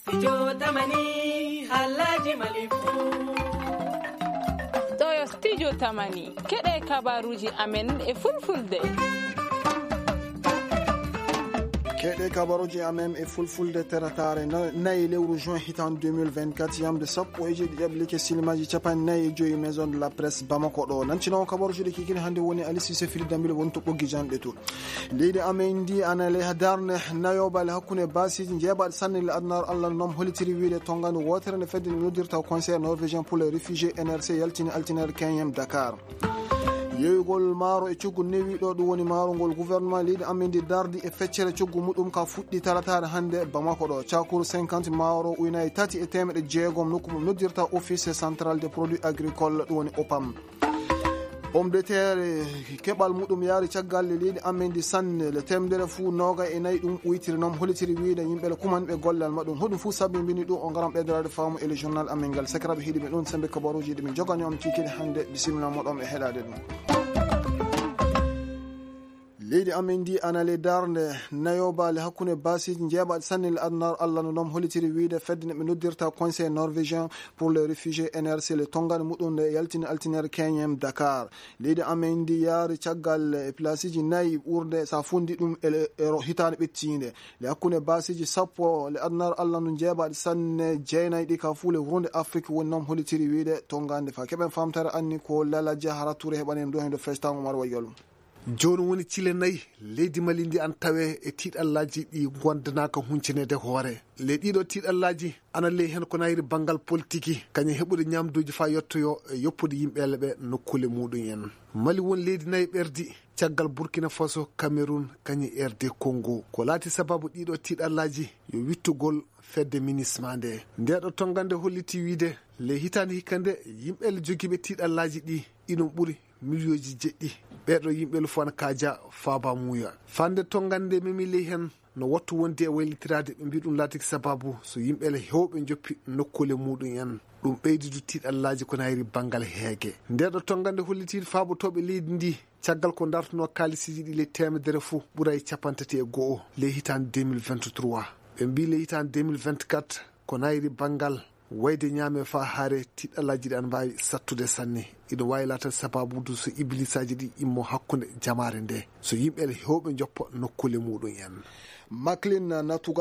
Studio Tamani Halaji Malifu. Toyo Studio Tamani keɗe kabaruji amen e fulfulde. keɗe kabaruji amen e fulfulde teratare nayi lewru juin hitan 2024 yamde sappo e jeeɗiɗi ƴaɓlike silimaji capan nayi e joyi maison de la presse bamako ɗo nancinowo kabaruji ɗe kikini hannde woni Alice Sefili Dambile woni to ɓoggi janɗe to leydi amen ndi anale darne nayobale hakkunde basiji jeebaɗe sanne le adnar allah noom holitiri wiide tongande wotere nde fedde ne noddirta conseil norvégien pour les réfugiés NRC yaltini altinere 15e Dakar yeygol maaro e coggu newiɗo ɗum woni maaro ngol gouvernement leydi amen ndi dardi e feccere coggu muɗum ka fuɗɗi taratare hannde bamako ɗo cakuru 50 maaro ujunaje 3 e temedde jeegom nokku mum noddirta office central des produits agricoles ɗum woni OPAM pomme de terre keɓal muɗum yaari caggal leydi amen ndi sanne le temedere fuu noga e nayyi ɗum ɓoytiri noon holitiri wiide yimɓe le kumanɓe gollal maɗum hoɗum fuu sabbi mbini ɗum o garam ɓeydarade faamu e le journal amen ngal sakiraɓe hiiɗiɓe ɗum sembe kabaruji ɗi min jogani om cikiɗi hannde bisimilla moɗon e heɗade ɗum leydi amen ndi anale darde nayobale hakkunde basiji jeebaɗe sanne le adnar allah no ɗom holitiri wiide fedde ne ɓe noddirta conseil norvégien pour les réfugiés NRC le tongane muɗum nde yaltini altinere 15e Dakar leydi amen ndi yaari caggal e placiji nayyi ɓurde sa fundi ɗum e hitande ɓettinde le hakkunde basiji sappo le adnar allah no jeebaɗe sanne jeenayyi ɗi ka fuu le wuronde Afrique woni noom holitiri wiide tongande fa keɓen famtare anni ko Lala Diahara Touré heɓanen ɗo hen do festan Oumar Wayyolum joni woni cile nayyi leydi Mali ndi an tawe e tiiɗallaji ɗi gondanaka huncinede hoore le ɗiɗo tiiɗallaji ana ley hen ko nayri banggal politique kañum heɓude ñamduji fa yettoyo e yoppude yimɓele ɓe nokkule muɗum en Mali woni leydi nayyi ɓerdi caggal Burkina Faso Cameroun kañum RD Congo ko laati sababu ɗiɗo tiiɗallaji yo wittugol fedde ministre nde ndeɗo tongande holliti wiide le hitande hikkande yimɓele joguiɓe tiiɗallaji ɗi inon ɓuuri millions jeɗɗi ɓeɗo yimɓe fof an kaja faaba muuya fande tongande memi ley hen no wattu wonde e waylitirade ɓe mbi ɗum laatiki sababu so yimɓele hewɓe joppi nokkule muɗum en ɗum ɓeydidu tiiɗallaji ko nayri banggal heege ndeɗo tongande hollitide faabotoɓe leydi ndi caggal ko dartuno kalisiji ɗi le temedere fou ɓuura e 31 ley hitande 2023 ɓe mbi le hitande 2024 ko nayri banggal wayde ñaame fa haare tiɗallaji ɗi an mbawi sattude sanne ina wawi laata sababudu so iblisaji ɗi immo hakkude jamare nde so yimɓe hewɓe joppa nokkule muɗum en Maclean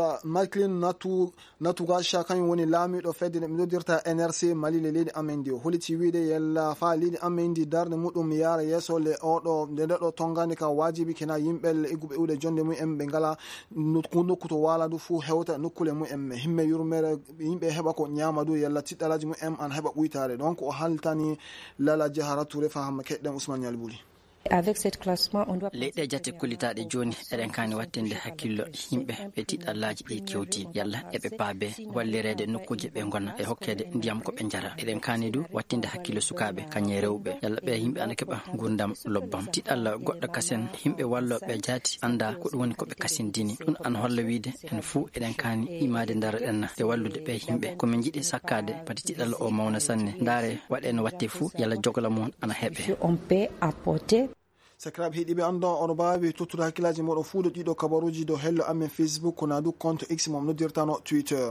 Natuga Cha kañum woni laamiɗo fedde ne ɓe noddirta NRC Mali le leydi amen ndi holiti wiide yella fa leydi amen ndi darde muɗum yaara yeeso le oɗo nde ndeɗo tongande ka wajibi kena yimɓelle egguɓe iwde jonde mumen ɓe ngala nokku to wala du fuu hewta nokkule mumen himme yurmere yimɓe heɓa ko ñama du yella tiɗɗalaji mumen an heɓa ɓuytade donc o haltani Lala Diahara Touré fahama keɗɗen Ousmane Yalbouri avec cette classement on doit leɗɗe jate kullitaɗe joni eɗen kani wattinde hakkillo yimɓe ɓe tiɗallaji ɗi kewti yalla eɓe paabe wallirede nokkuje ɓe gona e hokkede ndiyam ko ɓe jara eɗen kani du wattinde hakkillo sukaɓe kañe rewɓe yalla ɓe yimɓe ana keeɓa gurdam lobbam tiɗalla goɗɗo kasen yimɓe walloɓe jaati anda ko ɗum woni koɓe kasindini ɗum ana holla wiide en fuu eɗen kani imade dara ɗenna e wallude ɓe yimɓe komin jiiɗi sakkade pati tiɗalla o mawna sanne ndaare waɗe no watte fuu yalla jogla mon ana heeɓe on peut apporter sakiraɓe hiɗiɓe andon ono mbawi tottude hakkillaji moɗon fuuɗo ɗiɗo kabaruji dow hello amen Facebook kona du compte X mom noddirtano Twitter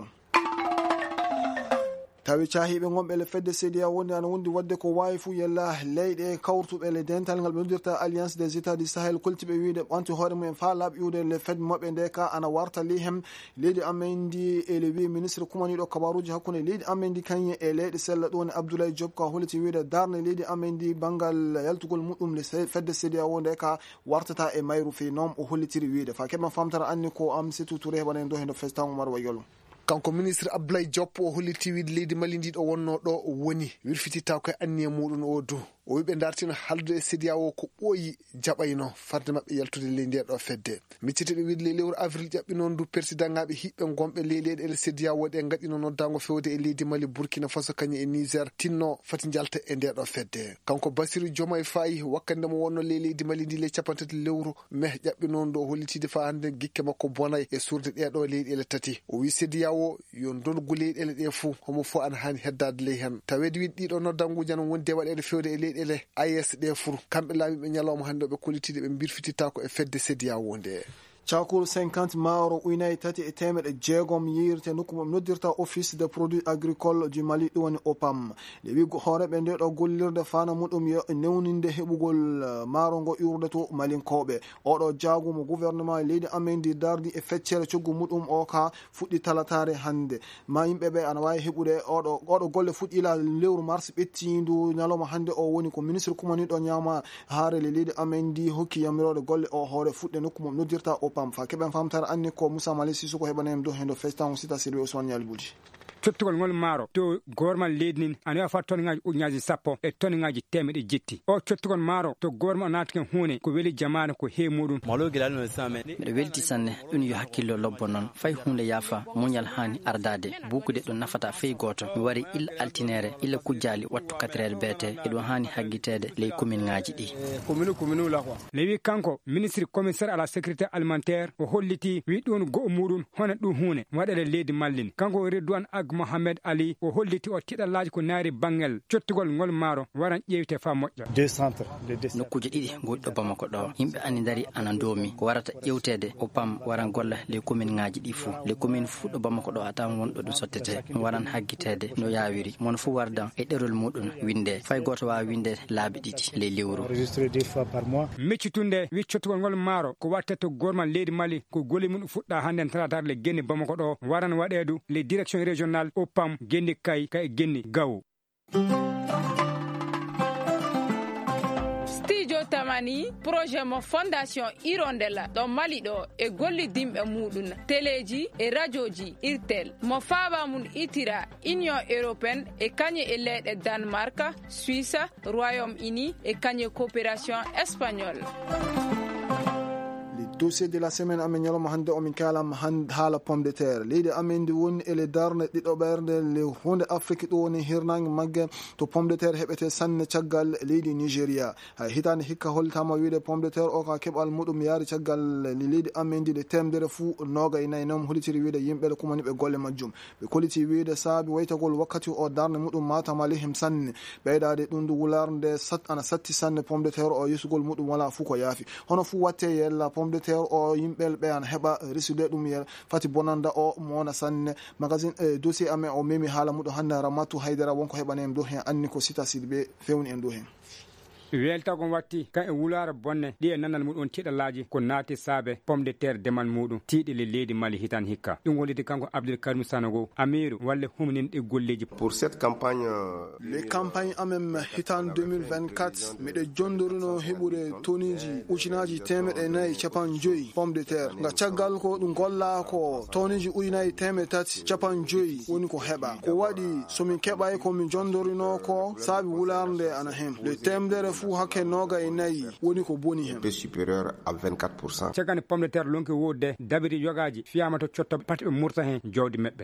tawi cahiɓe gonɓe le fedde CEDEAO wonde ana wondi wadde ko wawi fuu yella leyɗe kawrtuɓe le dental ngal ɓe noddirta alliance des états du Sahel koltiɓe wiide ɓanti hoore mumen fa laaɓa iwde le fedde mabɓe nde ka ana warta li hem leydi amen ndi e le wi ministre kumaniɗo kabaruji hakkude leydi amen ndi kañum e leyɗe sella ɗo woni Abdoulaye Diop ka holiti wiide darde leydi amen ndi banggal yaltugol muɗum le fedde CEDEAO nde ka wartata e mayru fe noon o hollitiri wiide fa keɓen famtara anni ko Amsatou Touré heɓanen do hen do festan Oumar Wayyolum kanko ministre Abdoulaye Diop o holliti wiide leydi Mali ndi ɗo wonno ɗo woni wirfitita koye anniye muɗum o du o wiɓe dartino haldude e CEDEAO ko ɓooyi jaɓayno farde mabɓe yaltude ley ndeɗo fedde micciteɓe wiide ley lewru avril ƴaɓɓi noon du président ngaɓe hiɓɓe gonɓe ley leyɗe ele CEDEAO ɗe gaɗino noddago fewde e leydi Mali Burkina Faso kañum e Niger tinno fati jalta e ndeɗo fedde kanko Bassirou Diomaye Faye wakkande mo wonno ley leydi Mali ndi ley capantati lewru mai ƴaɓɓi noon ɗo hollitide fa hande guikke makko bonay e surde ɗeɗo leyɗele tati o wi CEDEAO yo dongu leyɗele ɗe fou homo fo ana hani heddade ley hen tawede wiide ɗiɗo noddanguji an wonde waɗede fewde e leyɗele AES ɗe fur kamɓe laamiɓe ñalawma hande ɓe kollitide ɓe birfititta ko e fedde CEDEAO nde cakul 50 maaro ujunaje tati e temedde jeegom yirte nokku mum noddirta office des produits agricoles du Mali ɗum woni OPAM nde wiggo hooreɓe nde ɗo gollirde fana muɗum yo newninde heɓugol maaro ngo iwrde to malinkoɓe. oɗo jaagumo gouvernement leydi amendi dardi e feccere coggu muɗum o ka fuɗɗi talatare hande ma yimɓeɓe ana wawi heɓude oɗo golle fuɗɗila lewru mars ɓettindu ñalawma hande o woni ko ministre kumaniɗo ñama haarele leydi amendi hokki yamirode golle o hoore fuɗɗe nokku mum noddirta OPAM fa keɓen famtare anni ko Moussa Mali Sissoko heɓanayam do hendo festan sita sirwe Ousmane Yalbouji. cottugol ngol maaro to gormal leydi nin ana wafa tonŋaji ujunaji 10 e tonŋaji temeɗe jetti o cottugol maaro to gormal natken hunde ko weeli jamanu ko he muɗum mbiɗa welti sanne ɗum yo hakkillo lobbo noon fay hunde yaafa muñal hani ardade bukude ɗum nafata fey goto mi wari illa altinere illa kujjali wattu 4 heures beete e ɗum hani haggitede ley commune ngaji ɗi lewi kanko ministre commissaire à la sécurité alimentaire o holliti wi ɗum go'o muɗum hono ɗum hunde waɗere leydi mallin kanko Redouane Ag Mohamed Ali o holliti o tiɗallaji ko naari bangel cottugol ngol maaro waran ƴewte fa moƴƴa nokkuje ɗiɗi goɗɗo Bamako ɗo yimɓe anni dari ana doomi ko warata ƴewtede OPAM waran golla les commune ngaji ɗi fuu les commune fuɗɗo Bamako ɗo atawan wonɗo ɗum sottete waran haggitede no yawiri mon fuu wardan e ɗerol muɗum winde fay goto wawa winde laabi ɗiɗi ley lewru meccitunde wi cottugol ngol maaro ko watte to gormal leydi Mali ko goli muɗum fuɗɗa hande talatare le genni Bamako ɗo waran waɗedu les directions régionales OPAM genni kay genni gawo. Studio Tamani projet mo fondation Hirondella ɗo Mali ɗo e gollidimɓe muɗum téléji e radioji irtel mo faaba mum itira Union européenne e kañe e leyɗe Danemark, Suisse, Royaume-Uni e kañe coopération espagnole. dossier de la semaine amen ñalawma hande omin kalam haala pomme de terre leydi amen ndi woni ele darde ɗiɗo ɓerde le hunde Afrique ɗo woni hirnangue magge to pomme de terre heɓete sanne caggal leydi Nigéria hay hitande hikka hollitama wiide pomme de terre o ka keɓal muɗum yaari caggal leydi amen ndi de temdere fuu 24 nom hollitiri wiide yimɓeɗe kumani ɓe golle majjum ɓe koliti wiide saabi waytagol wakkati o darde muɗum matama lehim sanne ɓeydade ɗum ndu wularde ana satti sanne pomme de terre o yesugol muɗum wala fuu ko yaafi hono fuu watte yella pomme de terre o yimɓel ɓe an heɓa risude ɗum yel fati bonanda o mona sanne magazine dossier amen o memi haala muɗum hande Ramatou Haydara wonko heɓani en dow hen anni ko sita siɗi ɓe fewni en dow hen weltagom watti kan e wulare bonne ɗi e nanal muɗum tiɗallaji ko naati saabe pomme de terre demal muɗum tiiɗi le leydi Mali hitan hikka ɗum wolliti kanko Abdoul Karim Sanogo amiru walle humninɗe golleji pour cette campagne les campagne amen hitan 2024 miɗe jondorino heɓude toniji ujunaji 450 pomme de terre nga caggal ko ɗum golla ko toniji ujunaji 350 woni ko heɓa ko waɗi somin keɓay komin jondorino ko saabi wularde ana hen le temdere fu hakke noga e nayi woni ko boni hen supérieur à 24%. cagane pomme de terre lonki wodde dabiri yogaji fiyama to cotto pati ɓe murta hen jawdi mabɓe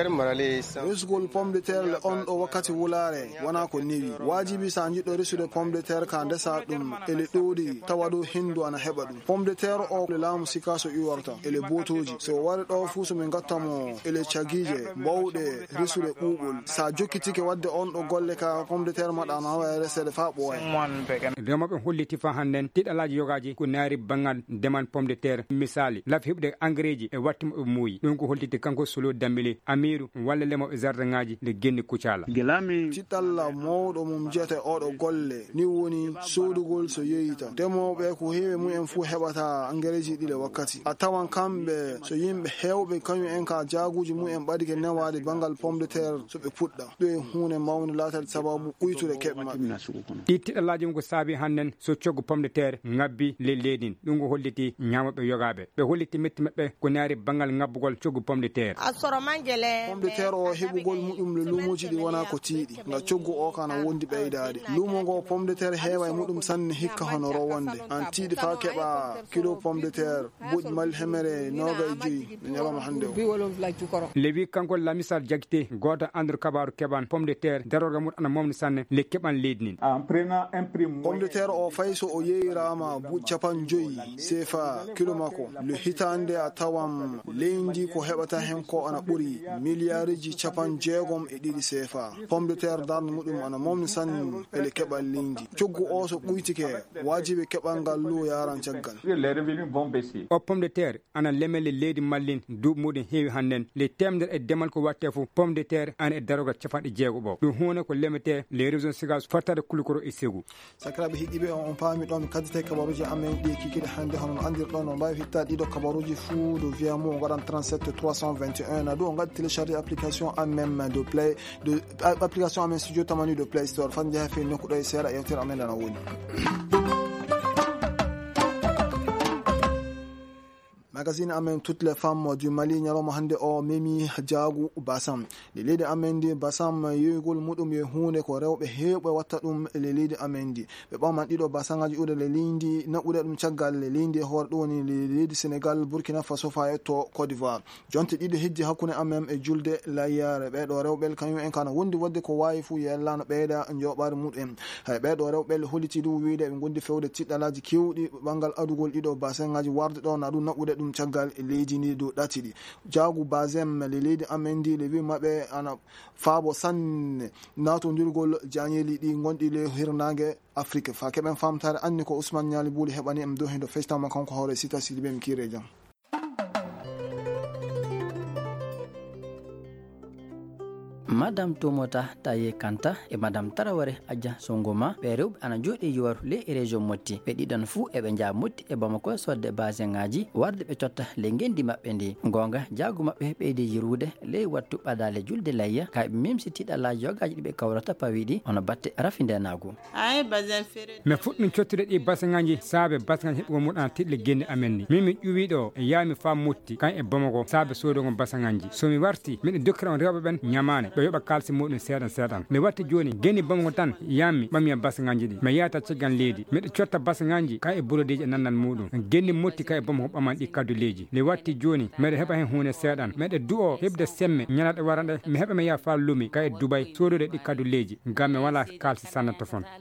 resugol pomme de terre le on ɗo wakkati wulare wona ko newi wajibi sa jiɗɗo resude pomme de terre ka ndesa ɗum ele ɗoɗi tawa ɗo hendu ana heɓa ɗum pomme de terre o le laamu sika so iwarta ele botoji so wari ɗo fu somin gattamo ele cagije mbawɗe resude ɓuɓol sa jokkitike wadde on ɗo golle ka pomme de terre maɗa no hawa resede fa ɓooya remoɓe holliti fa hannden tiɗalaji yogaji ko naari bangal ndeman pomme de terre misali lafi heɓde engrais ji e wattimo ɓe muuyi ɗum ko holliti kanko Solo Dambélé amiru walla lemoɓe jardin ngaji le genni Kucala tiɗalla mawɗo mum jeyete oɗo golle ni woni sodugol so yeyita ndemoɓe ko heewi mumen fuu heɓata engrais ji ɗile wakkati a tawan kamɓe so yimɓe hewɓe kañum en ka jaguji mumen ɓadike newade bangal pomme de terre so ɓe puɗɗa ɗo e hunde mawde latade sababu ɓuytude keɓe maɓɓe ɗi tiɗalaji ko saabi hannen so coggu pomme de terre ngabbi le leydin ɗum ko holliti ñamoɓe yogaɓe ɓe holliti metti maɓɓe ko naari bangal ngabbugol coggu pomme de terre pomme de terre o heɓugol muɗum le lumoji ɗi wona ko tiiɗi nga coggu o kana wondi ɓeydade lumo ngo pomme de terre heewa e muɗum sanne hikka hono rowonde an tiiɗi fa keɓa kilo pomme de terre boɗi mali hemere 25 ɓe ñalawma hande o le wi kanko Lamisal Diakité goto Andrew Kabaru keɓan pomme de terre darorga muɗum ana momni sanne le keɓan leydi nin pomme de terre o fayso o yeyrama capan joyi sefa kilo mako le hitande a tawam leydi ko heɓata hen ko ana ɓuri milliardji capan jeegom e ɗiɗi sefa pomme de terre darde muɗum ana momni sanni ele keɓal leydi coggu o so ɓuytike wajiɓe keɓal ngal lu yaran caggal o pomme de terre ana lemele leydi mallin duuɓi muɗum heewi hannden le temeder e demal ko watte fof pomme de terre ana e darogal capanɗe jeego ɓo ɗum hunde ko lemete les régions sigas fottade kulukoro e segu sakiraɓe hiɗiɓe on paami ɗon mi kaddite kabaruji amen ɗi kikiɗe hannde hono andirɗon no mbawi hittade ɗiɗo kabaruji fuu do wiya mo o gaɗan 37 321 na ɗo o gaddi téléchargé application amen de play de application amen studio tamani de play store fan jeeha fe nokkuɗo e seeɗa yewtere amen dana woni magazine amen toutes les femmes du Mali nyaloma hande o memi jaagu basam le leydi amendi basam yeyugol mudum ye hunde ko rewbe heɓe watta dum le leydi amendi be ɓaman ɗiɗo basangaji ude le lindi na ude ɗum caggal le lindi hoore ɗo woni le leydi Sénégal Burkina Faso fa to Côte d'Ivoire jonte ɗiɗo hejji hakkunde amem e julde layyare ɓeɗo rewɓel kañum en kana wondi wadde ko wawi fu yellano ɓeyda joɓare muɗum hay ɓeɗo rewɓel holliti ɗum wiide ɓe gondi fewde tiɗɗalaji kewɗi ɓangal adugol ɗiɗo basangaji warde ɗo na ɗum naɓude ɗum caggal e leydi ni dow ɗatiɗi jaagu basem le leydi amendi le wi maɓe ana faabo sanne natodirgol jañeli ɗi gonɗi le hirnage Afrique fa keɓen famtare anni ko Ousmane Ñali Buuli heɓani em dow hen do festama kanko hoore sita sidi ɓe mi kiire jam madame Tomota Taye Kanta e madame Taraware Adja Songoma ɓe rewɓe ana jooɗi yowaru le région Motti ɓe ɗiɗon fuu eɓe jaa Motti e Bamako sodde basé ngaji warde ɓe cotta le gendi maɓɓe ndi gonga jaagu maɓɓe ɓeydi yirwude ley wattu ɓadale julde layya kay ɓe memsi tiɗalaji jogaji ɗiɓe kawrata pawiɗi ono batte rafindenagu mi fuɗɗum cottude ɗi basé ngaji saabe basé ngaji heɓugo muɗum ana tiɗle gendi amen ni min mi ƴuwi ɗo e yaami fa Motti kan e Bamako saabe sodogo basé ngaji somi warti miɗo dokkira on rewɓe ɓen ñamane ɓe yoɓa kalsi muɗum seeɗan seeɗan nde watti joni gendi Bamako tan yammi ɓamiya basaŋaji ɗi mi yeyata caggal leydi miɗo cotta basaŋaji ka e burodeji e nannal muɗum gendi Motti ka e Bamako ɓaman ɗi kaddu leydi nde watti joni miɗo heɓa hen hunde seeɗan miɗo du'o heɓde semme ñalaɗe waranɗe mi heɓa mi yaa fa lumi ka e Dubaï sodude ɗi kaddu leydi ngam mi wala kalsi sanna to fon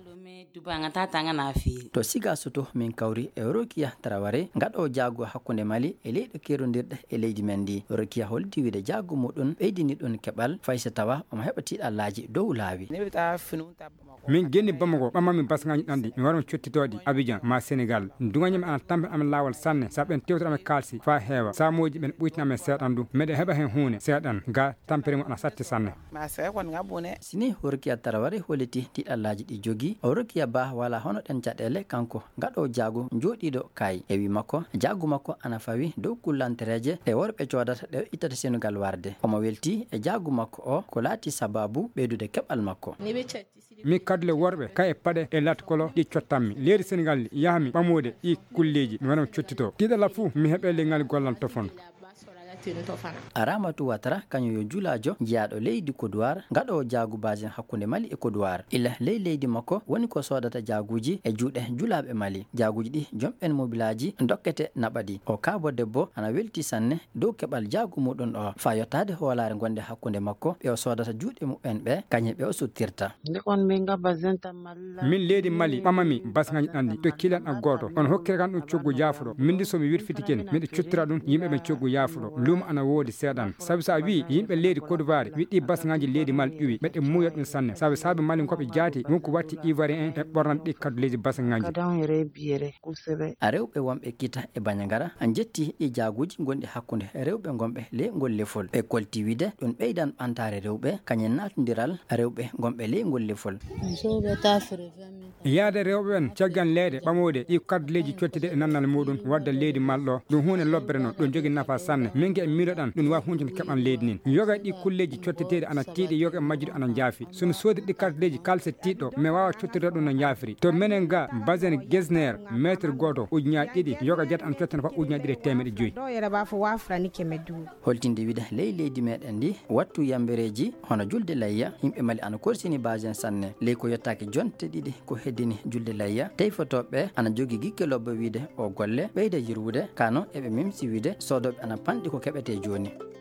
to siga soto min kawri e Rokia Traoré gaɗo jaago hakkunde Mali e leyɗo kerodirɗe e leydi men ndi Rokia holdi wiide jaago muɗum ɓeydini ɗum keɓal faysa tawa omo heɓa tiɗallaji dow laawi min genni Bamako ɓamami basaŋaji ɗanɗi mi warmi cottitoɗi Abidjan ma Sénégal dugañami ana tambe amen lawol sanne sa ɓen tewtoɗo amen kalsi fa heewa samoji ɓen ɓuytina amen seeɗan du meɗe heɓa hen hunde seeɗan ga tampere ana satti sanne sini Rokia Traoré holliti tiɗallaji ɗi jogui o Rokia Ba wala hono ɗen caɗele kanko gaɗo jaago jooɗiɗo kay e wi makko jaagu makko ana fawi dow kullantereje ɗe worɓe coodata ɗe ittata Sénégal warde omo welti e jaagu makko o ko laati sababu ɓeydude keɓal makko mi kadule worɓe ka e paɗe e latkolo ɗi cottanmi leydi Sénégal yahmi ɓamude ɗi kulleji mi waɗama cottito tiɗala fuu mi heeɓe lengal gollanto fon Aramatu Watara kañum yo julajo jeyaɗo leydi Côte d'Ivoire gaɗo jaagu basé hakkunde Mali e Côte d'Ivoire illa leydi makko woni ko sodata jaaguji e juuɗe julaɓe Mali jaaguji ɗi jomɓen mobilaji dokkete naɓaɗi o kaabo debbo ana welti sanne dow keɓal jaagu muɗum o fa yottade hoolare gonde hakkunde makko ɓe o sodata juuɗe muɓen ɓe kañum ɓe o suttirta min leydi Mali ɓamami basgaji ɗanɗi to kilan a goto on hokkire kan ɗum coggu yafuɗo min ndi somi wirfitiken miɗo cottira ɗum yimɓe ɓen coggu yafuɗo luma ana woodi seeɗan sabi sa wi yimɓe leydi Côte d'Ivoire wiɗɗi basaŋaji leydi Mali ƴuwi ɓeɗe muuyat ɗum sanne saabi Mali koɓe jaati wonko watti Ivoirien en e ɓornan ɗi kaddu leydi basaŋaji a rewɓe wonɓe kita e Bandiagara an jetti ɗi jaaguji gonɗi hakkunde rewɓe gonɓe ley ngol lefol ɓe kolti wiide ɗum ɓeydan ɓantare rewɓe kañum natodiral rewɓe gonɓe ley ngol lefol yaade rewɓe ɓen caggan leyde ɓamode ɗi kaddu leydi cottide e nannal muɗum wadda leydi malɗo ɗum hunde lobbere noon ɗum jogui nafa sanne min ge miɗoɗan ɗum wawi hunde keɓan leydi nin yoga ɗi kulleji cotteteɗi ana tiiɗi yoga majjuɗo ana jaafi somi soodi ɗi karteji kalse tiɗɗo mi wawa cottirde ɗum no jaafiri to minen ga basen Gesner métre goto ujunaji ɗiɗi yoga jetta ana cottana fa ujunaji ɗiɗi e temedde joyyi holtinde wiide ley leydi meɗen ndi wattu yambereji hono julde layya yimɓe Mali ana korsini basen sanne ley ko yettaki jonte ɗiɗi ko heddini julde layya tawi fotoɓeɓe ana jogui gikke lobba wiide o golle ɓeyda yirwude kano eɓe memsi wiide sodoɓe ana panɗi ko keɓete joni